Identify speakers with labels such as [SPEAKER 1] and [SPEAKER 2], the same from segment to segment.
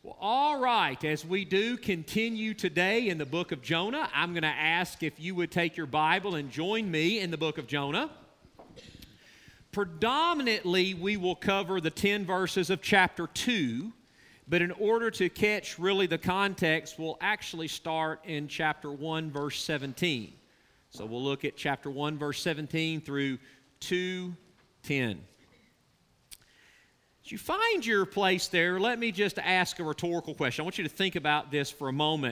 [SPEAKER 1] All right, as we do continue today in the book of Jonah, I'm going to ask if you would take your Bible and join me in the book of Jonah. Predominantly, we will cover the 10 verses of chapter 2, but in order to catch really the context, we'll actually start in chapter 1, verse 17. So we'll look at chapter 1, verse 17 through 2:10. As you find your place there, let me just ask a rhetorical question. I want you to think about this for a moment.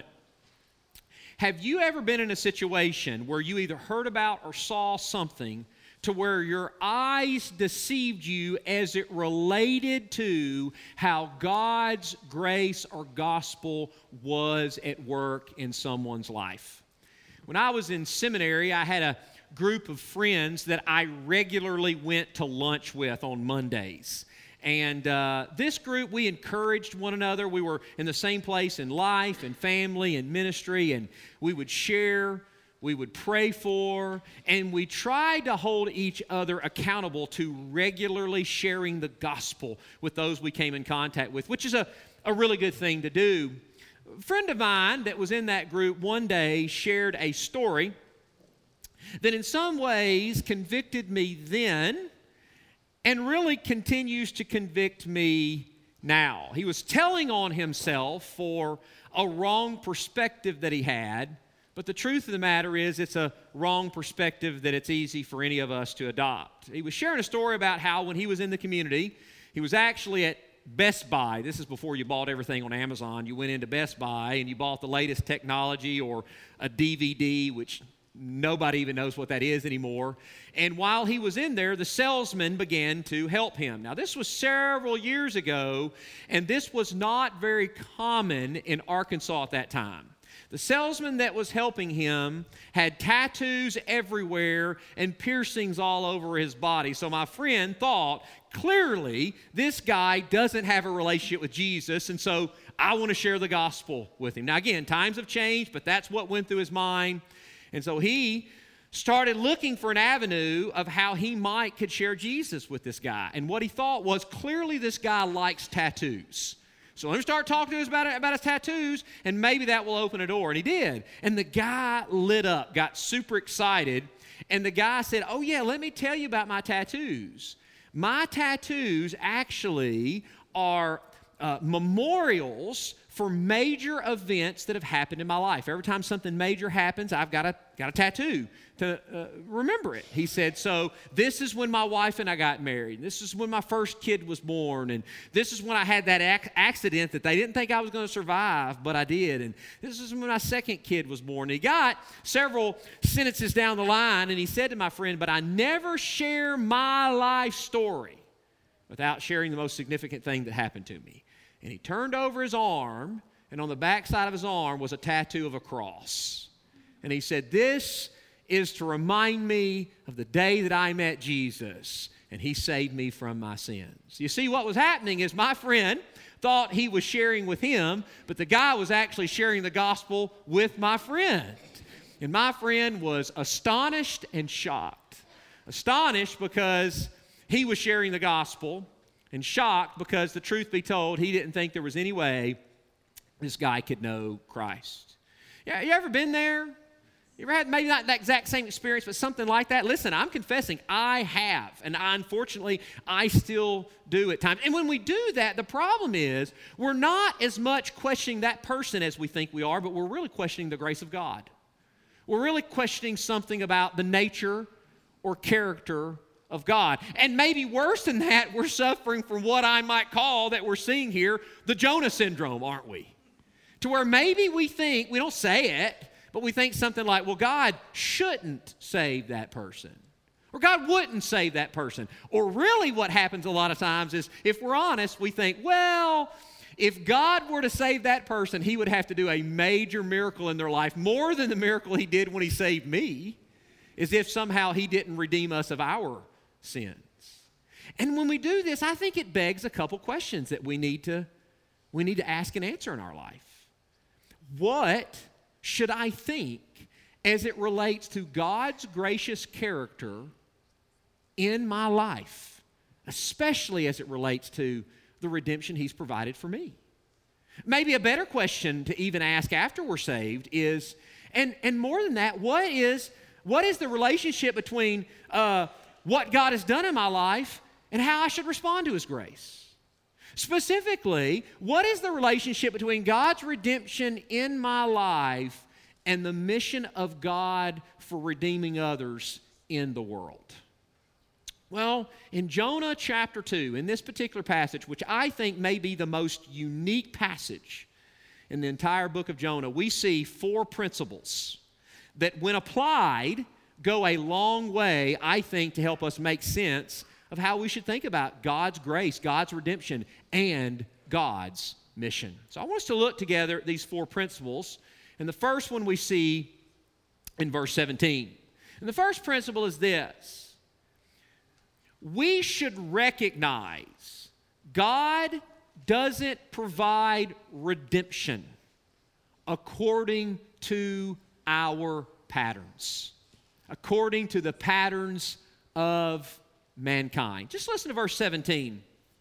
[SPEAKER 1] Have you ever been in a situation where you either heard about or saw something to where your eyes deceived you as it related to how God's grace or gospel was at work in someone's life? When I was in seminary, I had a group of friends that I regularly went to lunch with on Mondays. And this group, we encouraged one another. We were in the same place in life and family and ministry, and we would share, we would pray for, and we tried to hold each other accountable to regularly sharing the gospel with those we came in contact with, which is a really good thing to do. A friend of mine that was in that group one day shared a story that in some ways convicted me then and really continues to convict me now. He was telling on himself for a wrong perspective that he had, but the truth of the matter is it's a wrong perspective that it's easy for any of us to adopt. He was sharing a story about how when he was in the community, he was actually at Best Buy. This is before you bought everything on Amazon. You went into Best Buy and you bought the latest technology or a DVD, which nobody even knows what that is anymore. And while he was in there, the salesman began to help him. Now, this was several years ago, and this was not very common in Arkansas at that time. The salesman that was helping him had tattoos everywhere and piercings all over his body. So my friend thought, clearly, this guy doesn't have a relationship with Jesus, and so I want to share the gospel with him. Now, again, times have changed, but that's what went through his mind. And so he started looking for an avenue of how he could share Jesus with this guy. And what he thought was, clearly this guy likes tattoos. So let him start talking to us about his tattoos, and maybe that will open a door. And he did. And the guy lit up, got super excited. And the guy said, oh yeah, let me tell you about my tattoos. My tattoos actually are memorials for major events that have happened in my life. Every time something major happens, I've got a tattoo to remember it. He said, so this is when my wife and I got married. This is when my first kid was born. And this is when I had that accident that they didn't think I was going to survive, but I did. And this is when my second kid was born. And he got several sentences down the line, and he said to my friend, but I never share my life story without sharing the most significant thing that happened to me. And he turned over his arm, and on the backside of his arm was a tattoo of a cross. And he said, this is to remind me of the day that I met Jesus, and he saved me from my sins. You see, what was happening is my friend thought he was sharing with him, but the guy was actually sharing the gospel with my friend. And my friend was astonished and shocked. Astonished because he was sharing the gospel, and shocked because, the truth be told, he didn't think there was any way this guy could know Christ. Yeah, you ever been there? You ever had maybe not that exact same experience, but something like that? Listen, I'm confessing, I have, and unfortunately, I still do at times. And when we do that, the problem is we're not as much questioning that person as we think we are, but we're really questioning the grace of God. We're really questioning something about the nature or character of God. And maybe worse than that, we're suffering from what I might call, that we're seeing here, the Jonah syndrome, aren't we? To where maybe we think, we don't say it, but we think something like, well, God shouldn't save that person. Or God wouldn't save that person. Or really what happens a lot of times is, if we're honest, we think, well, if God were to save that person, he would have to do a major miracle in their life, more than the miracle he did when he saved me, as if somehow he didn't redeem us of our sins. And when we do this, I think it begs a couple questions that we need to ask and answer in our life. What should I think as it relates to God's gracious character in my life, especially as it relates to the redemption he's provided for me? Maybe a better question to even ask after we're saved is, and more than that, what is the relationship between what God has done in my life and how I should respond to His grace? Specifically, what is the relationship between God's redemption in my life and the mission of God for redeeming others in the world? Well, in Jonah chapter 2, in this particular passage, which I think may be the most unique passage in the entire book of Jonah, we see 4 principles that, when applied, go a long way, I think, to help us make sense of how we should think about God's grace, God's redemption, and God's mission. So I want us to look together at these 4 principles. And the first one we see in verse 17. And the first principle is this: we should recognize God doesn't provide redemption according to our patterns, according to the patterns of mankind. Just listen to verse 17.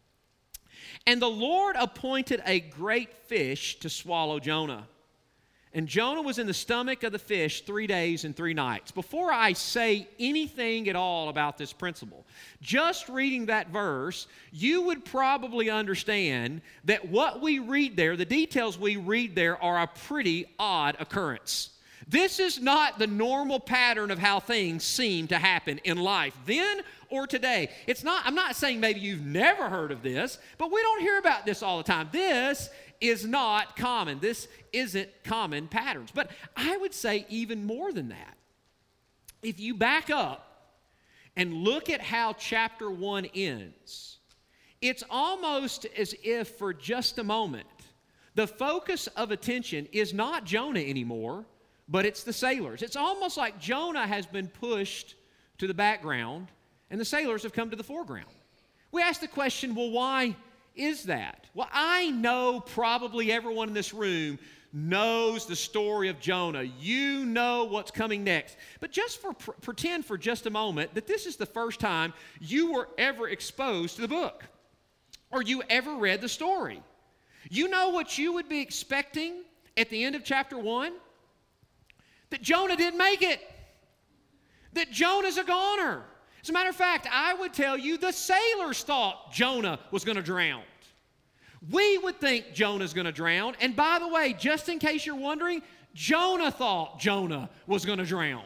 [SPEAKER 1] And the Lord appointed a great fish to swallow Jonah. And Jonah was in the stomach of the fish 3 days and 3 nights. Before I say anything at all about this principle, just reading that verse, you would probably understand that what we read there, the details we read there, are a pretty odd occurrence. This is not the normal pattern of how things seem to happen in life, then or today. I'm not saying maybe you've never heard of this, but we don't hear about this all the time. This is not common. This isn't common patterns. But I would say even more than that. If you back up and look at how chapter 1 ends, it's almost as if for just a moment, the focus of attention is not Jonah anymore, but it's the sailors. It's almost like Jonah has been pushed to the background and the sailors have come to the foreground. We ask the question, well, why is that? Well, I know probably everyone in this room knows the story of Jonah. You know what's coming next. But just pretend for just a moment that this is the first time you were ever exposed to the book or you ever read the story. You know what you would be expecting at the end of chapter 1? That Jonah didn't make it. That Jonah's a goner. As a matter of fact, I would tell you the sailors thought Jonah was going to drown. We would think Jonah's going to drown. And by the way, just in case you're wondering, Jonah thought Jonah was going to drown.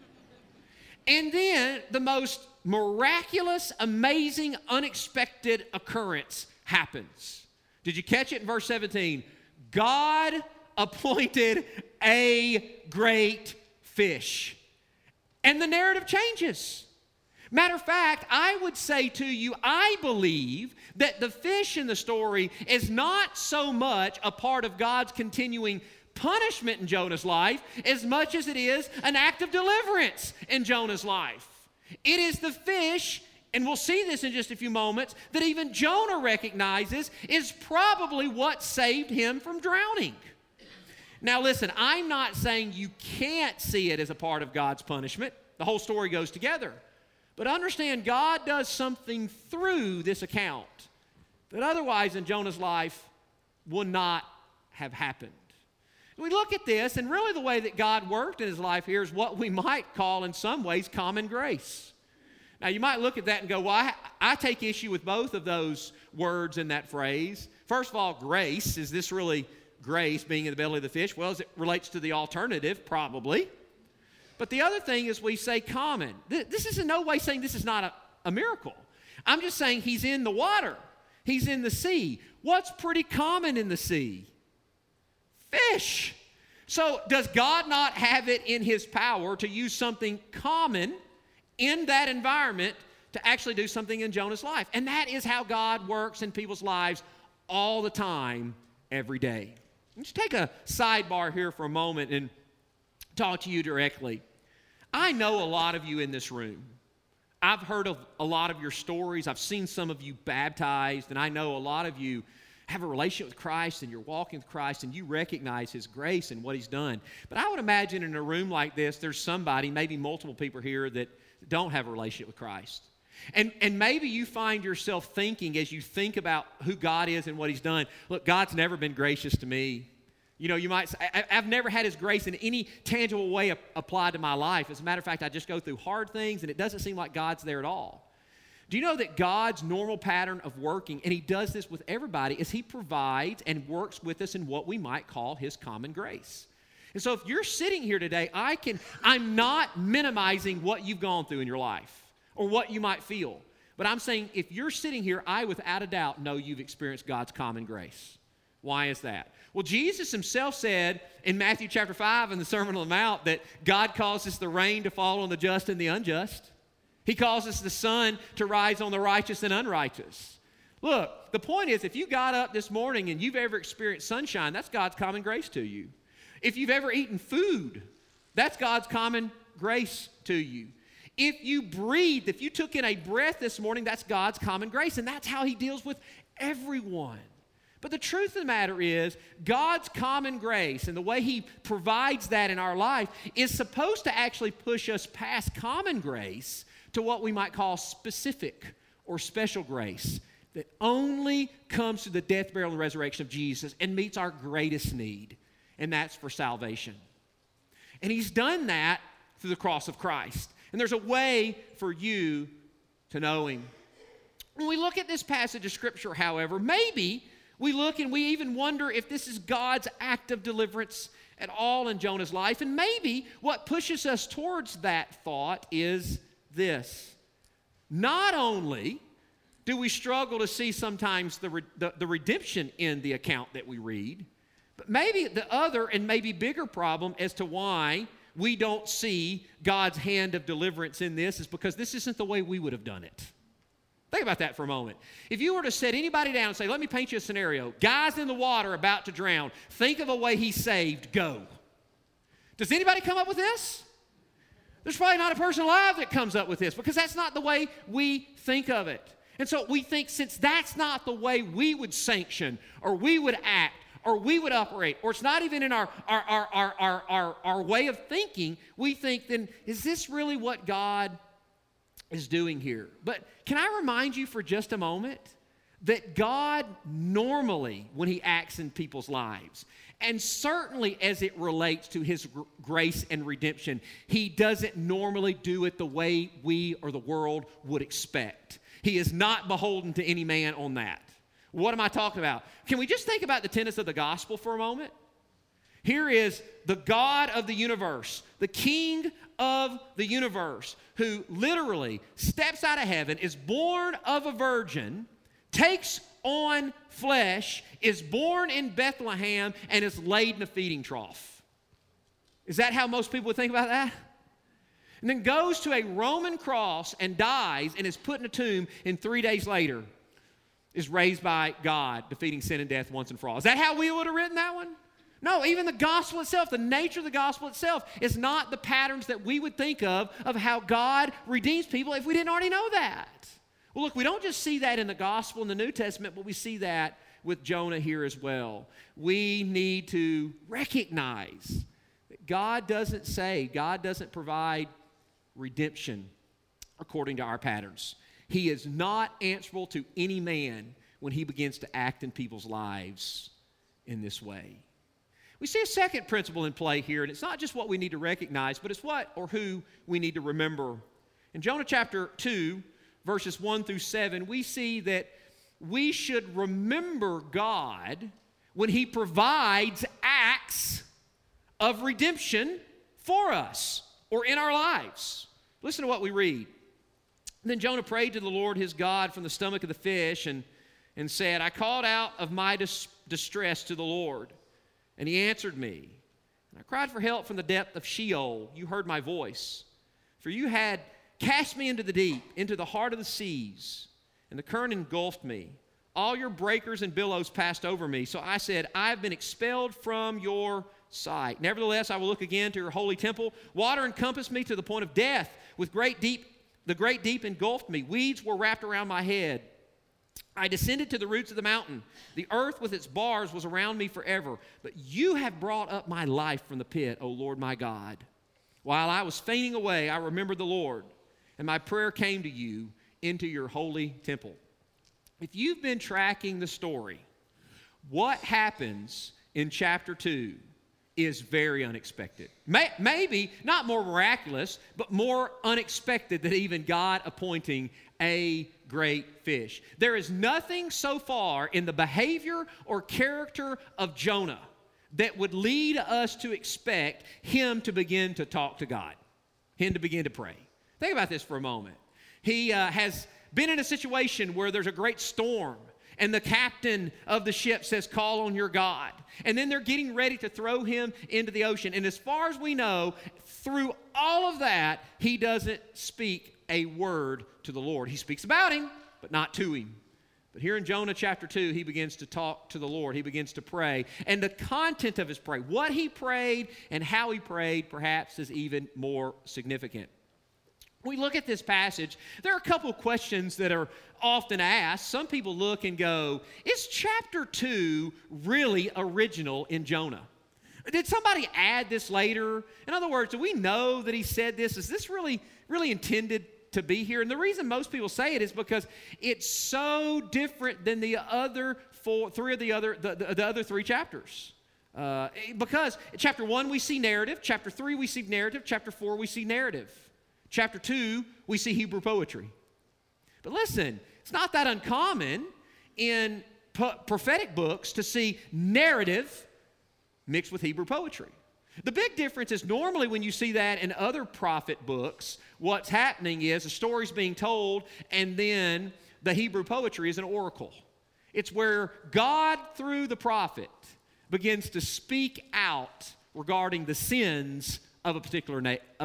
[SPEAKER 1] And then the most miraculous, amazing, unexpected occurrence happens. Did you catch it in verse 17? God appointed a great fish. And the narrative changes. Matter of fact, I would say to you, I believe that the fish in the story is not so much a part of God's continuing punishment in Jonah's life as much as it is an act of deliverance in Jonah's life. It is the fish, and we'll see this in just a few moments, that even Jonah recognizes is probably what saved him from drowning. Now listen, I'm not saying you can't see it as a part of God's punishment. The whole story goes together. But understand, God does something through this account that otherwise in Jonah's life would not have happened. We look at this, and really the way that God worked in his life here is what we might call in some ways common grace. Now you might look at that and go, well, I take issue with both of those words in that phrase. First of all, grace. Is this really grace being in the belly of the fish? Well, as it relates to the alternative, probably. But the other thing is we say common. This is in no way saying this is not a miracle. I'm just saying he's in the water. He's in the sea. What's pretty common in the sea? Fish. So does God not have it in his power to use something common in that environment to actually do something in Jonah's life? And that is how God works in people's lives all the time, every day. Let's take a sidebar here for a moment and talk to you directly. I know a lot of you in this room. I've heard of a lot of your stories. I've seen some of you baptized, and I know a lot of you have a relationship with Christ and you're walking with Christ and you recognize his grace and what he's done. But I would imagine in a room like this, there's somebody, maybe multiple people here that don't have a relationship with Christ. And maybe you find yourself thinking as you think about who God is and what He's done, look, God's never been gracious to me. You know, you might say, I've never had His grace in any tangible way applied to my life. As a matter of fact, I just go through hard things, and it doesn't seem like God's there at all. Do you know that God's normal pattern of working, and He does this with everybody, is He provides and works with us in what we might call His common grace. And so if you're sitting here today, I'm not minimizing what you've gone through in your life or what you might feel. But I'm saying if you're sitting here, I without a doubt know you've experienced God's common grace. Why is that? Well, Jesus Himself said in Matthew chapter 5 in the Sermon on the Mount that God causes the rain to fall on the just and the unjust. He causes the sun to rise on the righteous and unrighteous. Look, the point is, if you got up this morning and you've ever experienced sunshine, that's God's common grace to you. If you've ever eaten food, that's God's common grace to you. If you breathed, if you took in a breath this morning, that's God's common grace, and that's how He deals with everyone. But the truth of the matter is, God's common grace and the way He provides that in our life is supposed to actually push us past common grace to what we might call specific or special grace that only comes through the death, burial, and resurrection of Jesus and meets our greatest need, and that's for salvation. And He's done that through the cross of Christ. And there's a way for you to know Him. When we look at this passage of Scripture, however, maybe we look and we even wonder if this is God's act of deliverance at all in Jonah's life. And maybe what pushes us towards that thought is this. Not only do we struggle to see sometimes the redemption in the account that we read, but maybe the other and maybe bigger problem as to why we don't see God's hand of deliverance in this is because this isn't the way we would have done it. Think about that for a moment. If you were to set anybody down and say, let me paint you a scenario. Guy's in the water about to drown. Think of a way he saved. Go. Does anybody come up with this? There's probably not a person alive that comes up with this because that's not the way we think of it. And so we think since that's not the way we would sanction or we would act or we would operate, or it's not even in our way of thinking, we think then, is this really what God is doing here? But can I remind you for just a moment that God normally, when He acts in people's lives, and certainly as it relates to His grace and redemption, He doesn't normally do it the way we or the world would expect. He is not beholden to any man on that. What am I talking about? Can we just think about the tenets of the gospel for a moment? Here is the God of the universe, the King of the universe, who literally steps out of heaven, is born of a virgin, takes on flesh, is born in Bethlehem, and is laid in a feeding trough. Is that how most people would think about that? And then goes to a Roman cross and dies and is put in a tomb, and 3 days later is raised by God, defeating sin and death once and for all. Is that how we would have written that one? No, even the gospel itself, the nature of the gospel itself is not the patterns that we would think of how God redeems people if we didn't already know that. Well, look, we don't just see that in the gospel in the New Testament, but we see that with Jonah here as well. We need to recognize that God doesn't provide redemption according to our patterns. He is not answerable to any man when he begins to act in people's lives in this way. We see a second principle in play here, and it's not just what we need to recognize, but it's what or who we need to remember. In Jonah chapter 2, verses 1 through 7, we see that we should remember God when He provides acts of redemption for us or in our lives. Listen to what we read. Then Jonah prayed to the Lord his God from the stomach of the fish and said, I called out of my distress to the Lord, and He answered me. And I cried for help from the depth of Sheol. You heard my voice. For you had cast me into the deep, into the heart of the seas, and the current engulfed me. All your breakers and billows passed over me. So I said, I have been expelled from your sight. Nevertheless, I will look again to your holy temple. Water encompassed me to the point of death. The great deep engulfed me. Weeds were wrapped around my head. I descended to the roots of the mountain. The earth with its bars was around me forever. But you have brought up my life from the pit, O Lord my God. While I was fainting away, I remembered the Lord, and my prayer came to you into your holy temple. If you've been tracking the story, what happens in chapter 2 is very unexpected. Maybe not more miraculous, but more unexpected than even God appointing a great fish. There is nothing so far in the behavior or character of Jonah that would lead us to expect him to begin to talk to God, him to begin to pray. Think about this for a moment. He has been in a situation where there's a great storm, and the captain of the ship says, call on your God. And then they're getting ready to throw him into the ocean. And as far as we know, through all of that, he doesn't speak a word to the Lord. He speaks about him, but not to him. But here in Jonah chapter 2, he begins to talk to the Lord. He begins to pray. And the content of his prayer, what he prayed and how he prayed, perhaps is even more significant. When we look at this passage, there are a couple of questions that are often asked. Some people look and go, is chapter 2 really original in Jonah? Did somebody add this later? In other words, do we know that he said this? Is this really intended to be here? And the reason most people say it is because it's so different than the other three chapters. Because in chapter 1 we see narrative, chapter 3 we see narrative, chapter 4 we see narrative. Chapter 2, we see Hebrew poetry. But listen, it's not that uncommon in prophetic books to see narrative mixed with Hebrew poetry. The big difference is normally when you see that in other prophet books, what's happening is a story's being told and then the Hebrew poetry is an oracle. It's where God, through the prophet, begins to speak out regarding the sins of a particular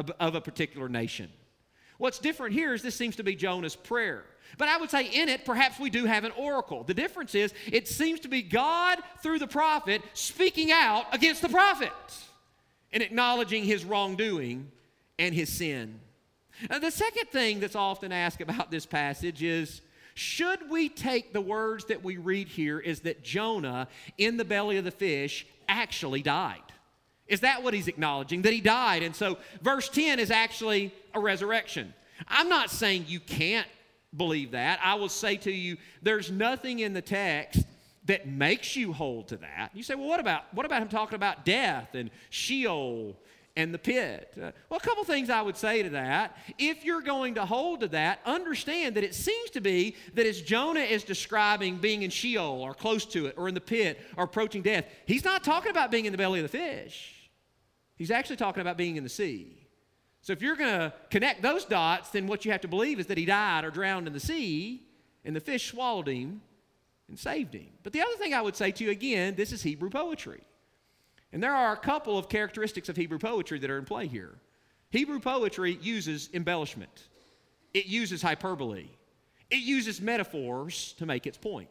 [SPEAKER 1] nation. What's different here is this seems to be Jonah's prayer. But I would say in it, perhaps we do have an oracle. The difference is it seems to be God, through the prophet, speaking out against the prophet and acknowledging his wrongdoing and his sin. Now, the second thing that's often asked about this passage is, should we take the words that we read here is that Jonah, in the belly of the fish, actually died? Is that what he's acknowledging? That he died. And so verse 10 is actually a resurrection. I'm not saying you can't believe that. I will say to you, there's nothing in the text that makes you hold to that. You say, well, what about him talking about death and Sheol and the pit? Well, a couple things I would say to that. If you're going to hold to that, understand that it seems to be that as Jonah is describing being in Sheol or close to it or in the pit or approaching death, he's not talking about being in the belly of the fish. He's actually talking about being in the sea. So if you're going to connect those dots, then what you have to believe is that he died or drowned in the sea, and the fish swallowed him and saved him. But the other thing I would say to you, again, this is Hebrew poetry. And there are a couple of characteristics of Hebrew poetry that are in play here. Hebrew poetry uses embellishment. It uses hyperbole. It uses metaphors to make its point.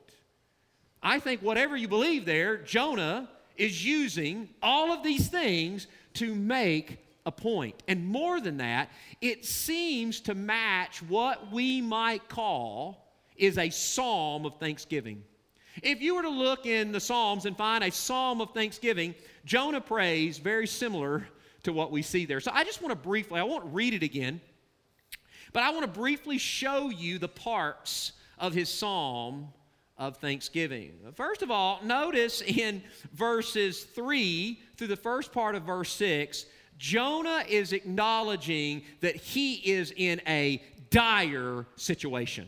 [SPEAKER 1] I think whatever you believe there, Jonah is using all of these things to make a point. And more than that, it seems to match what we might call is a psalm of thanksgiving. If you were to look in the Psalms and find a psalm of thanksgiving, Jonah prays very similar to what we see there. So I just want to briefly, I won't read it again, but I want to briefly show you the parts of his psalm of thanksgiving. First of all, notice in verses 3 through the first part of verse 6, Jonah is acknowledging that he is in a dire situation.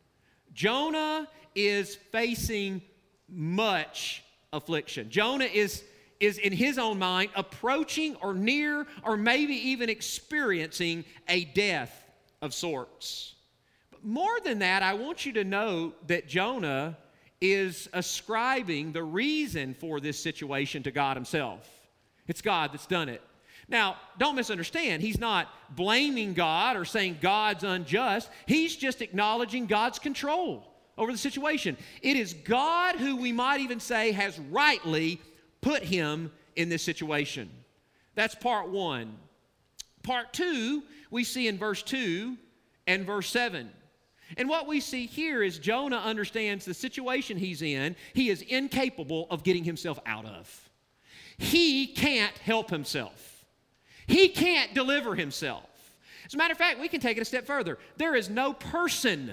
[SPEAKER 1] Jonah is facing much affliction. Jonah is in his own mind approaching or near or maybe even experiencing a death of sorts. But more than that, I want you to note that Jonah is ascribing the reason for this situation to God himself. It's God that's done it. Now, don't misunderstand. He's not blaming God or saying God's unjust. He's just acknowledging God's control over the situation. It is God who we might even say has rightly put him in this situation. That's part one. Part two, we see in verse 2 and verse 7. And what we see here is Jonah understands the situation he's in, he is incapable of getting himself out of. He can't help himself. He can't deliver himself. As a matter of fact, we can take it a step further. There is no person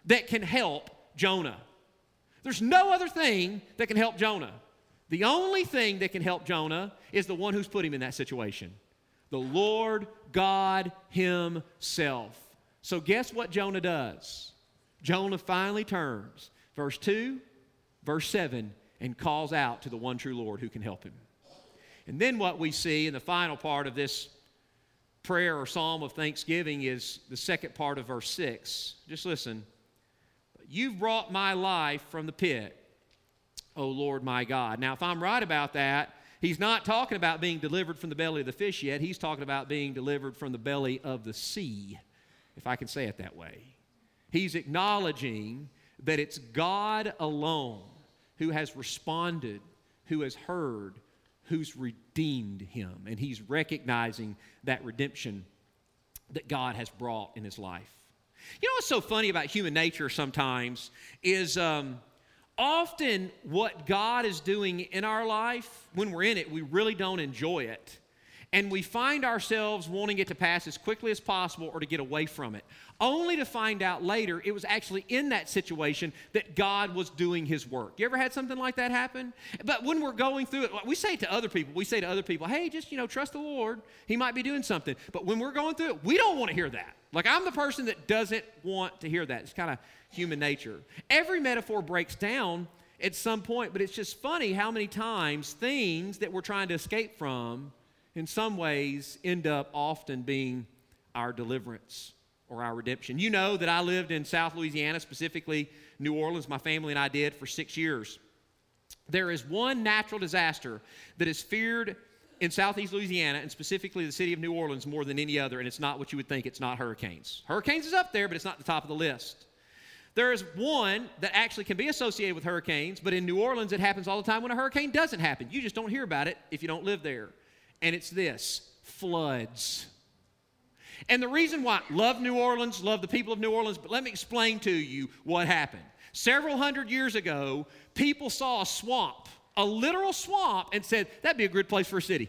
[SPEAKER 1] that can help Jonah. There's no other thing that can help Jonah. The only thing that can help Jonah is the one who's put him in that situation. The Lord God himself. So guess what Jonah does? Jonah finally turns, verse 2, verse 7, and calls out to the one true Lord who can help him. And then what we see in the final part of this prayer or psalm of thanksgiving is the second part of verse 6. Just listen. You've brought my life from the pit, O Lord my God. Now, if I'm right about that, he's not talking about being delivered from the belly of the fish yet. He's talking about being delivered from the belly of the sea, if I can say it that way. He's acknowledging that it's God alone who has responded, who has heard, who's redeemed him. And he's recognizing that redemption that God has brought in his life. You know what's so funny about human nature sometimes is often what God is doing in our life, when we're in it, we really don't enjoy it. And we find ourselves wanting it to pass as quickly as possible or to get away from it, only to find out later it was actually in that situation that God was doing his work. You ever had something like that happen? But when we're going through it, we say to other people, hey, just, trust the Lord. He might be doing something. But when we're going through it, we don't want to hear that. Like, I'm the person that doesn't want to hear that. It's kind of human nature. Every metaphor breaks down at some point, but it's just funny how many times things that we're trying to escape from in some ways end up often being our deliverance or our redemption. You know that I lived in South Louisiana, specifically New Orleans. My family and I did for 6 years. There is one natural disaster that is feared in Southeast Louisiana, and specifically the city of New Orleans, more than any other, and it's not what you would think. It's not hurricanes. Hurricanes is up there, but it's not the top of the list. There is one that actually can be associated with hurricanes, but in New Orleans it happens all the time when a hurricane doesn't happen. You just don't hear about it if you don't live there. And it's this: floods. And the reason why, love New Orleans, love the people of New Orleans, but let me explain to you what happened. Several hundred years ago, people saw a swamp, a literal swamp, and said, that'd be a good place for a city.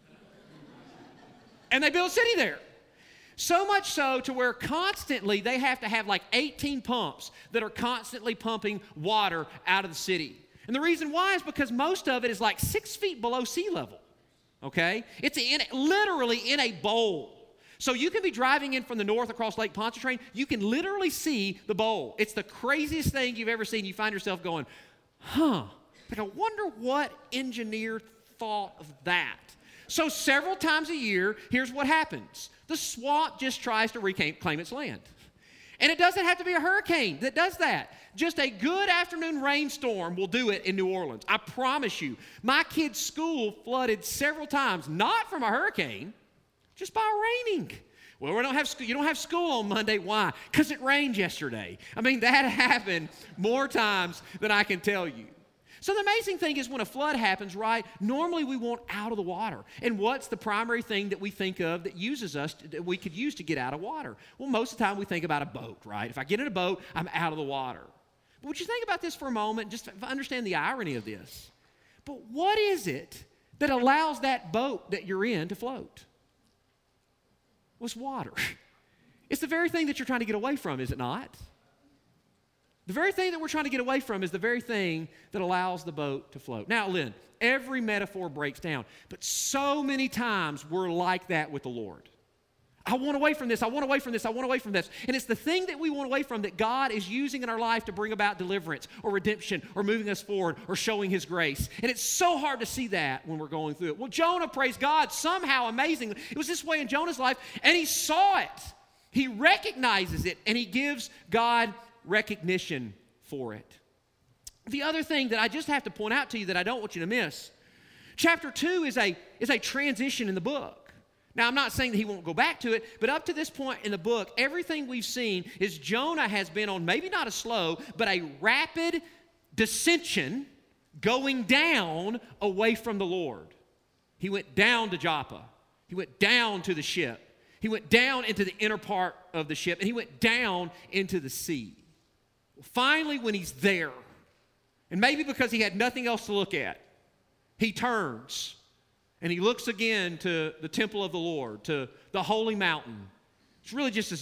[SPEAKER 1] And they built a city there. So much so to where constantly they have to have like 18 pumps that are constantly pumping water out of the city. And the reason why is because most of it is like 6 feet below sea level. Okay? It's literally in a bowl. So you can be driving in from the north across Lake Pontchartrain. You can literally see the bowl. It's the craziest thing you've ever seen. You find yourself going, like, I wonder what engineer thought of that. So several times a year, here's what happens. The swamp just tries to reclaim its land. And it doesn't have to be a hurricane that does that. Just a good afternoon rainstorm will do it in New Orleans. I promise you. My kids' school flooded several times, not from a hurricane, just by raining. Well, you don't have school on Monday. Why? Because it rained yesterday. I mean, that happened more times than I can tell you. So the amazing thing is when a flood happens, right, normally we want out of the water. And what's the primary thing that we think of that that we could use to get out of water? Well, most of the time we think about a boat, right? If I get in a boat, I'm out of the water. But would you think about this for a moment, just to understand the irony of this? But what is it that allows that boat that you're in to float? Well, it's water. It's the very thing that you're trying to get away from, is it not? The very thing that we're trying to get away from is the very thing that allows the boat to float. Now, Lynn, every metaphor breaks down, but so many times we're like that with the Lord. I want away from this, I want away from this, I want away from this. And it's the thing that we want away from that God is using in our life to bring about deliverance or redemption or moving us forward or showing his grace. And it's so hard to see that when we're going through it. Well, Jonah, praise God, somehow amazingly, it was this way in Jonah's life, and he saw it. He recognizes it, and he gives God recognition for it. The other thing that I just have to point out to you that I don't want you to miss, chapter 2 is a transition in the book. Now, I'm not saying that he won't go back to it, but up to this point in the book, everything we've seen is Jonah has been on maybe not a slow, but a rapid dissension going down away from the Lord. He went down to Joppa. He went down to the ship. He went down into the inner part of the ship, and he went down into the sea. Finally, when he's there, and maybe because he had nothing else to look at, he turns and he looks again to the temple of the Lord, to the holy mountain. It's really just as a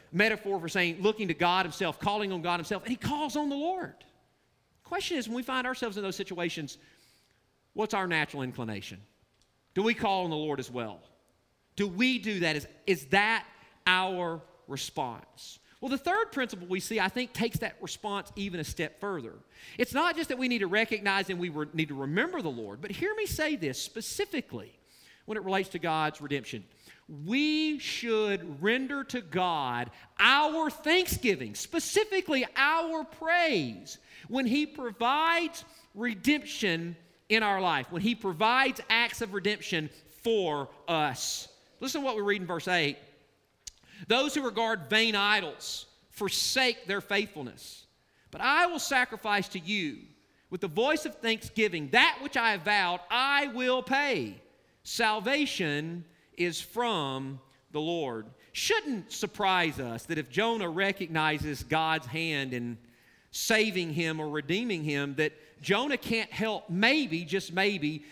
[SPEAKER 1] metaphor for saying looking to God himself, calling on God himself, and he calls on the Lord. The question is, when we find ourselves in those situations, what's our natural inclination? Do we call on the Lord as well? Do we do that? Is that our response? Well, the third principle we see, I think, takes that response even a step further. It's not just that we need to recognize and we need to remember the Lord, but hear me say this specifically when it relates to God's redemption. We should render to God our thanksgiving, specifically our praise, when he provides redemption in our life, when he provides acts of redemption for us. Listen to what we read in verse 8. Those who regard vain idols forsake their faithfulness. But I will sacrifice to you with the voice of thanksgiving that which I have vowed I will pay. Salvation is from the Lord. Shouldn't surprise us that if Jonah recognizes God's hand in saving him or redeeming him, that Jonah can't help maybe, just maybe,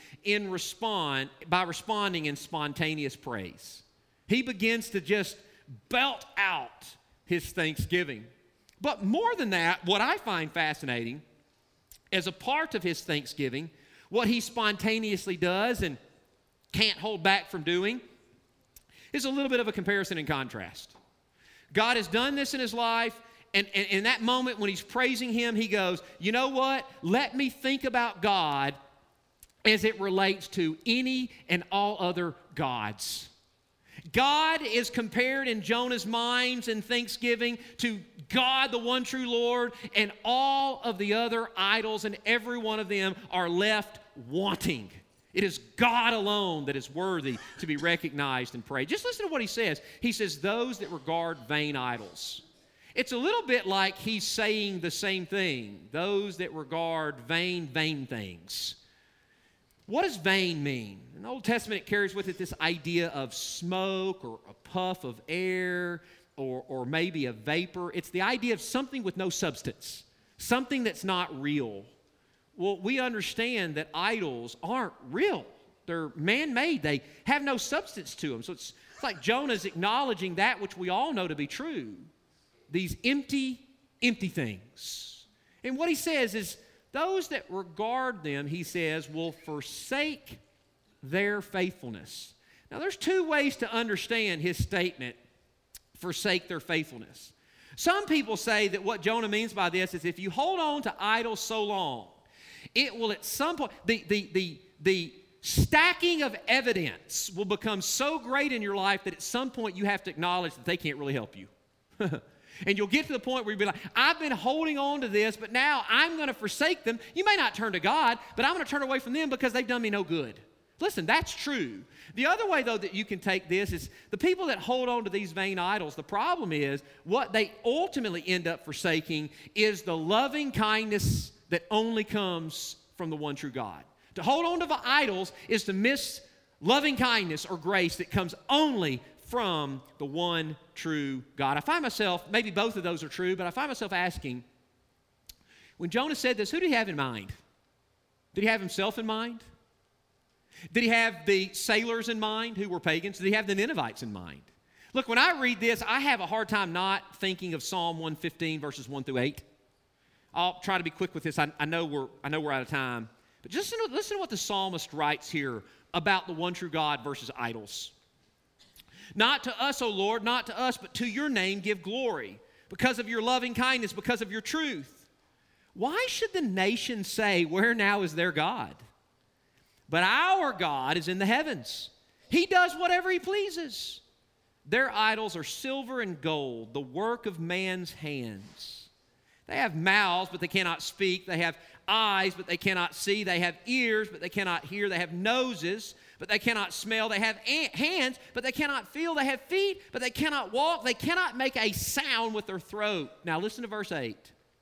[SPEAKER 1] by responding in spontaneous praise. He begins to just belt out his thanksgiving. But more than that, what I find fascinating, as a part of his thanksgiving, what he spontaneously does and can't hold back from doing, is a little bit of a comparison and contrast. God has done this in his life, and in that moment when he's praising him, he goes, you know what? Let me think about God as it relates to any and all other gods. God is compared in Jonah's minds and thanksgiving to God, the one true Lord, and all of the other idols, and every one of them are left wanting. It is God alone that is worthy to be recognized and praised. Just listen to what he says. He says, those that regard vain idols. It's a little bit like he's saying the same thing. Those that regard vain things. What does vain mean? In the Old Testament, it carries with it this idea of smoke or a puff of air or maybe a vapor. It's the idea of something with no substance, something that's not real. Well, we understand that idols aren't real. They're man-made. They have no substance to them. So it's like Jonah's acknowledging that which we all know to be true. These empty things. And what he says is, those that regard them, he says, will forsake their faithfulness. Now, there's two ways to understand his statement, forsake their faithfulness. Some people say that what Jonah means by this is if you hold on to idols so long, it will at some point, the stacking of evidence will become so great in your life that at some point you have to acknowledge that they can't really help you. And you'll get to the point where you'll be like, I've been holding on to this, but now I'm going to forsake them. You may not turn to God, but I'm going to turn away from them because they've done me no good. Listen, that's true. The other way, though, that you can take this is the people that hold on to these vain idols, the problem is what they ultimately end up forsaking is the loving kindness that only comes from the one true God. To hold on to the idols is to miss loving kindness or grace that comes only from the one true God. I find myself, maybe both of those are true, but I find myself asking, when Jonah said this, who did he have in mind? Did he have himself in mind? Did he have the sailors in mind who were pagans? Did he have the Ninevites in mind? Look, when I read this, I have a hard time not thinking of Psalm 115, verses 1 through 8. I'll try to be quick with this. I know we're out of time. But just listen to what the psalmist writes here about the one true God versus idols. Not to us, O Lord, not to us, but to your name give glory, because of your loving kindness, because of your truth. Why should the nations say, where now is their God? But our God is in the heavens. He does whatever he pleases. Their idols are silver and gold, the work of man's hands. They have mouths, but they cannot speak. They have eyes, but they cannot see. They have ears, but they cannot hear. They have noses, but they cannot smell. They have hands, but they cannot feel. They have feet, but they cannot walk. They cannot make a sound with their throat. Now listen to verse 8.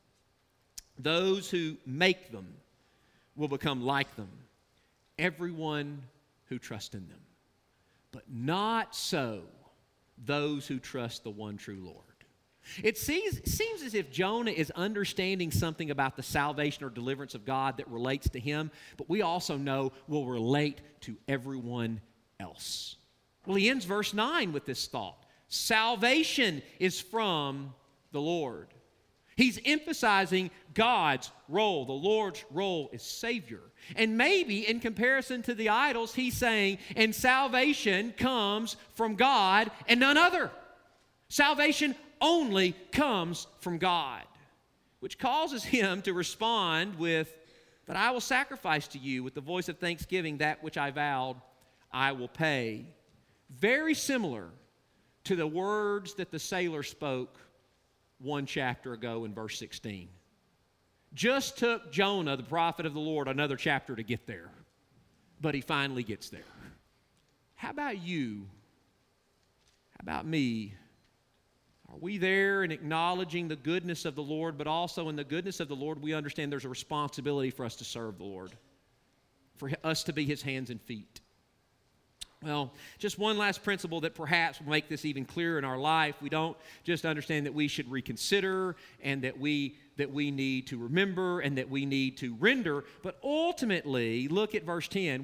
[SPEAKER 1] Those who make them will become like them, everyone who trusts in them. But not so those who trust the one true Lord. It seems as if Jonah is understanding something about the salvation or deliverance of God that relates to him, but we also know will relate to everyone else. Well, he ends verse 9 with this thought. Salvation is from the Lord. He's emphasizing God's role. The Lord's role is Savior. And maybe in comparison to the idols, he's saying, and salvation comes from God and none other. Salvation only comes from God, which causes him to respond with, "But I will sacrifice to you with the voice of thanksgiving that which I vowed I will pay." Very similar to the words that the sailor spoke one chapter ago in verse 16. Just took Jonah, the prophet of the Lord, another chapter to get there, but he finally gets there. How about you? How about me? Are we there in acknowledging the goodness of the Lord, but also in the goodness of the Lord, we understand there's a responsibility for us to serve the Lord, for us to be his hands and feet? Well, just one last principle that perhaps will make this even clearer in our life. We don't just understand that we should reconsider and that we need to remember and that we need to render, but ultimately, look at verse 10.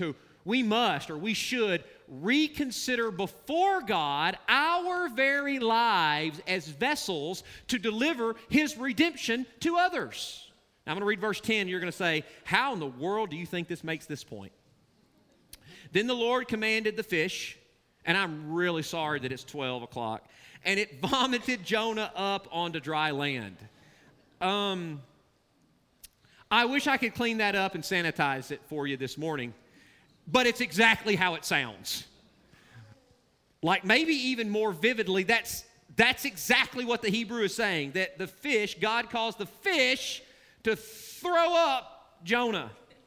[SPEAKER 1] We should reconsider before God our very lives as vessels to deliver his redemption to others. Now, I'm going to read verse 10. You're going to say, how in the world do you think this makes this point? Then the Lord commanded the fish, and I'm really sorry that it's 12 o'clock, and it vomited Jonah up onto dry land. I wish I could clean that up and sanitize it for you this morning, but it's exactly how it sounds. Like maybe even more vividly, that's exactly what the Hebrew is saying, that the fish, God caused the fish to throw up Jonah.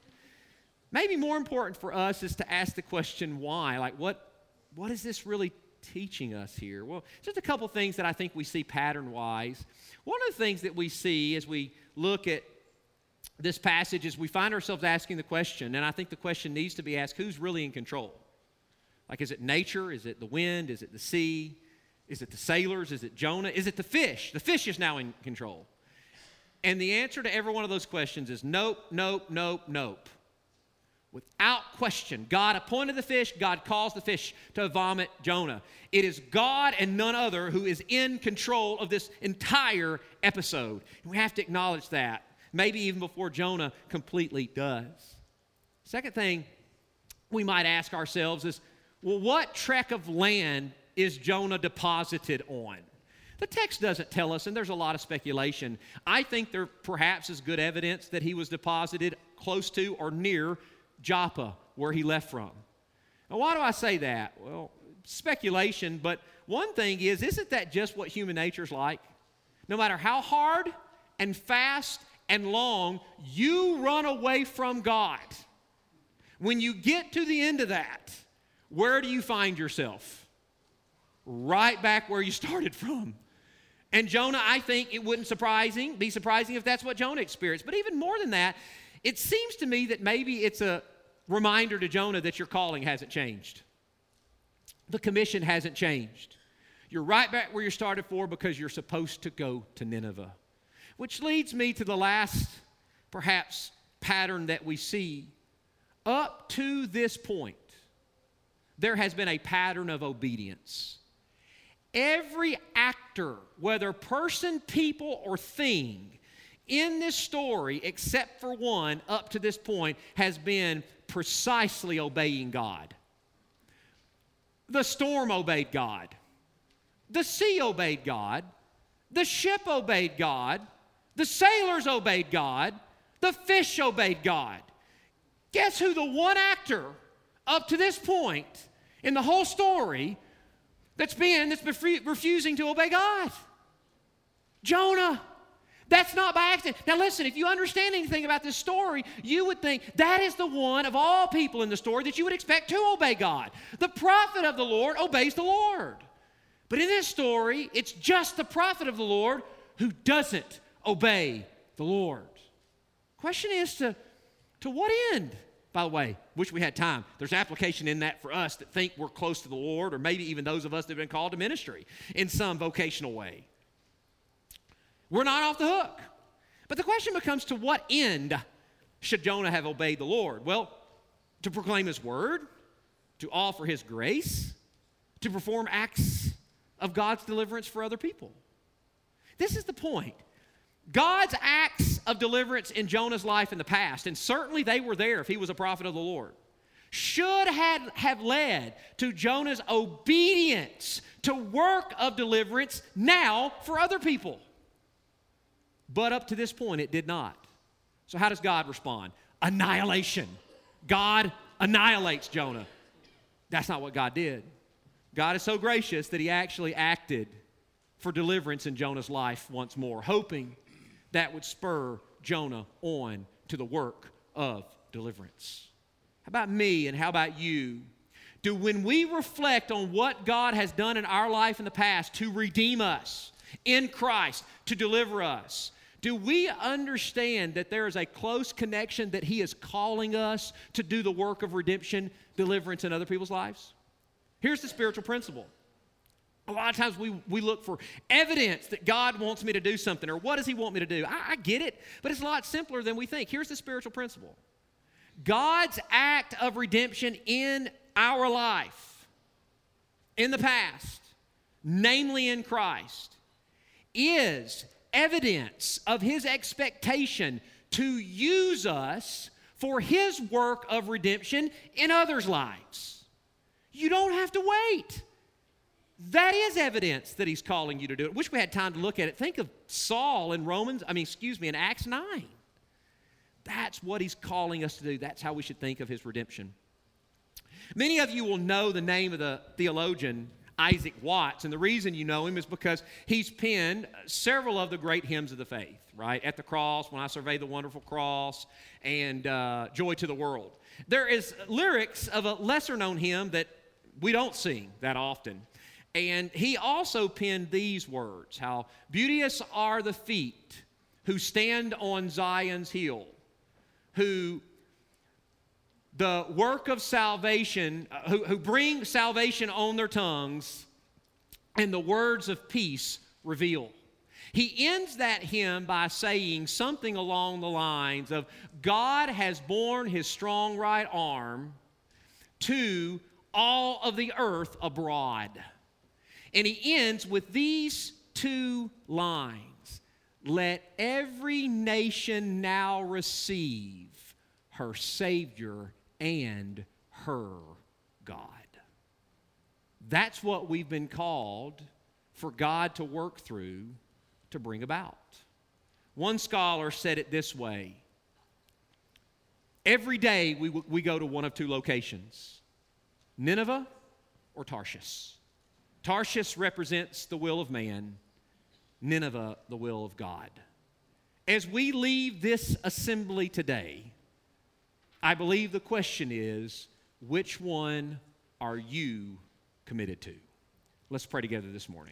[SPEAKER 1] Maybe more important for us is to ask the question, why? Like, what is this really teaching us here? Well, just a couple things that I think we see pattern-wise. One of the things that we see as we look at this passage is we find ourselves asking the question, and I think the question needs to be asked, who's really in control? Like, is it nature? Is it the wind? Is it the sea? Is it the sailors? Is it Jonah? Is it the fish? The fish is now in control. And the answer to every one of those questions is nope, nope, nope, nope. Without question, God appointed the fish, God caused the fish to vomit Jonah. It is God and none other who is in control of this entire episode. And we have to acknowledge that, maybe even before Jonah completely does. Second thing we might ask ourselves is, well, what tract of land is Jonah deposited on? The text doesn't tell us, and there's a lot of speculation. I think there perhaps is good evidence that he was deposited close to or near Joppa, where he left from. Now, why do I say that? Well, speculation, but one thing is, isn't that just what human nature is like? No matter how hard and fast and long you run away from God, when you get to the end of that, where do you find yourself? Right back where you started from. And Jonah, I think it wouldn't be surprising if that's what Jonah experienced. But even more than that, it seems to me that maybe it's a reminder to Jonah that your calling hasn't changed. The commission hasn't changed. You're right back where you started for because you're supposed to go to Nineveh. Which leads me to the last, perhaps, pattern that we see. Up to this point, there has been a pattern of obedience. Every actor, whether person, people, or thing, in this story, except for one, up to this point, has been precisely obeying God. The storm obeyed God. The sea obeyed God. The ship obeyed God. The sailors obeyed God. The fish obeyed God. Guess who the one actor up to this point in the whole story that's been refusing to obey God? Jonah. That's not by accident. Now listen, if you understand anything about this story, you would think that is the one of all people in the story that you would expect to obey God. The prophet of the Lord obeys the Lord. But in this story, it's just the prophet of the Lord who doesn't obey the Lord. Question is to what end? By the way, wish we had time. There's application in that for us that think we're close to the Lord, or maybe even those of us that have been called to ministry in some vocational way. We're not off the hook. But the question becomes, to what end should Jonah have obeyed the Lord? Well, to proclaim his word, to offer his grace, to perform acts of God's deliverance for other people. This is the point. God's acts of deliverance in Jonah's life in the past, and certainly they were there if he was a prophet of the Lord, should have led to Jonah's obedience to work of deliverance now for other people. But up to this point, it did not. So how does God respond? Annihilation. God annihilates Jonah. That's not what God did. God is so gracious that he actually acted for deliverance in Jonah's life once more, hoping that would spur Jonah on to the work of deliverance. How about me and how about you? When we reflect on what God has done in our life in the past to redeem us in Christ, to deliver us, do we understand that there is a close connection that he is calling us to do the work of redemption, deliverance in other people's lives? Here's the spiritual principle. A lot of times we look for evidence that God wants me to do something, or what does he want me to do? I get it, but it's a lot simpler than we think. Here's the spiritual principle. God's act of redemption in our life, in the past, namely in Christ, is evidence of his expectation to use us for his work of redemption in others' lives. You don't have to wait. That is evidence that he's calling you to do it. Wish we had time to look at it. Think of Saul in in Acts 9. That's what he's calling us to do. That's how we should think of his redemption. Many of you will know the name of the theologian Isaac Watts, and the reason you know him is because he's penned several of the great hymns of the faith, right? At the Cross, When I Survey the Wonderful Cross, and Joy to the World. There is lyrics of a lesser-known hymn that we don't sing that often. And he also penned these words, how beauteous are the feet who stand on Zion's hill, who the work of salvation, who bring salvation on their tongues, and the words of peace reveal. He ends that hymn by saying something along the lines of, God has borne his strong right arm to all of the earth abroad. And he ends with these two lines, let every nation now receive her Savior and her God. That's what we've been called for God to work through to bring about. One scholar said it this way, every day we go to one of two locations, Nineveh or Tarshish. Tarshish represents the will of man, Nineveh, the will of God. As we leave this assembly today, I believe the question is, which one are you committed to? Let's pray together this morning.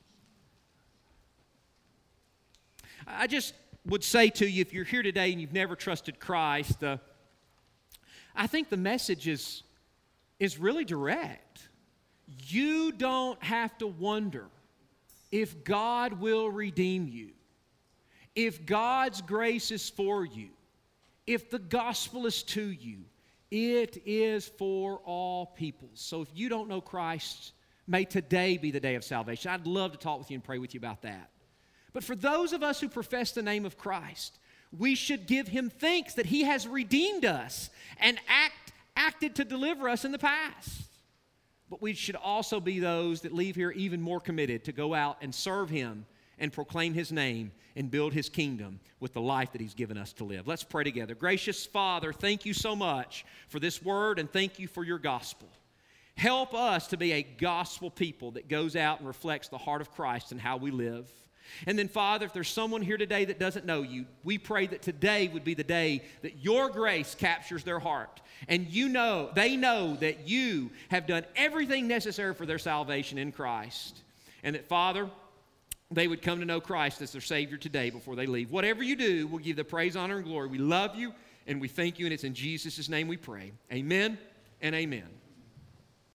[SPEAKER 1] I just would say to you, if you're here today and you've never trusted Christ, I think the message is really direct. You don't have to wonder if God will redeem you, if God's grace is for you, if the gospel is to you. It is for all people. So if you don't know Christ, may today be the day of salvation. I'd love to talk with you and pray with you about that. But for those of us who profess the name of Christ, we should give him thanks that he has redeemed us and acted to deliver us in the past. But we should also be those that leave here even more committed to go out and serve him and proclaim his name and build his kingdom with the life that he's given us to live. Let's pray together. Gracious Father, thank you so much for this word and thank you for your gospel. Help us to be a gospel people that goes out and reflects the heart of Christ and how we live. And then, Father, if there's someone here today that doesn't know you, we pray that today would be the day that your grace captures their heart. And they know that you have done everything necessary for their salvation in Christ. And that, Father, they would come to know Christ as their Savior today before they leave. Whatever you do, we'll give the praise, honor, and glory. We love you, and we thank you, and it's in Jesus' name we pray. Amen and amen.